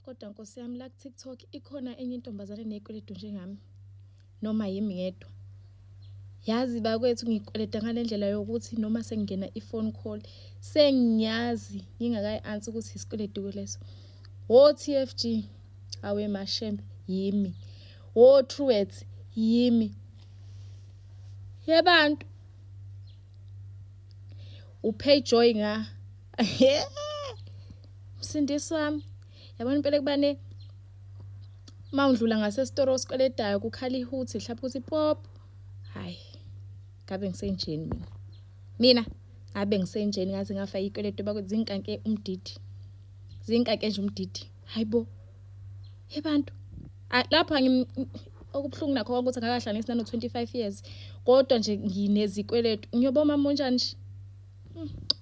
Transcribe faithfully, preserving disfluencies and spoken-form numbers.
Kodwa Nkosi yami la ku TikTok ikhona enye intombazane enezikweletu njengami noma yimi ngedwa. Yazi bakwethu ngikweleta ngalendlela yokuthi noma sengena iphone call sengiyazi ngingakayi answer ukuthi isikweletu kuleso. Wo T F G awe mashembe yimi. Wo Truworths yimi. Yebantu uPayjoy nga Msindisi wami yabona impela kubane mawundlula ngasesitoro osikweledayo kukhala ihuthi mhlawumbe ukuthi pop hayi ngabe ngisenjeni mina mina ngabe ngisenjeni ngaze ngafa ikweletu bakwethu zinkanke umdidi zinkanke nje umdidi hayibo yebantu lapha ngim okubhlungu nakho ukuthi ngakahlanganisa no twenty-five years kodwa nje nginezikweletu ngiyoboma monjani nje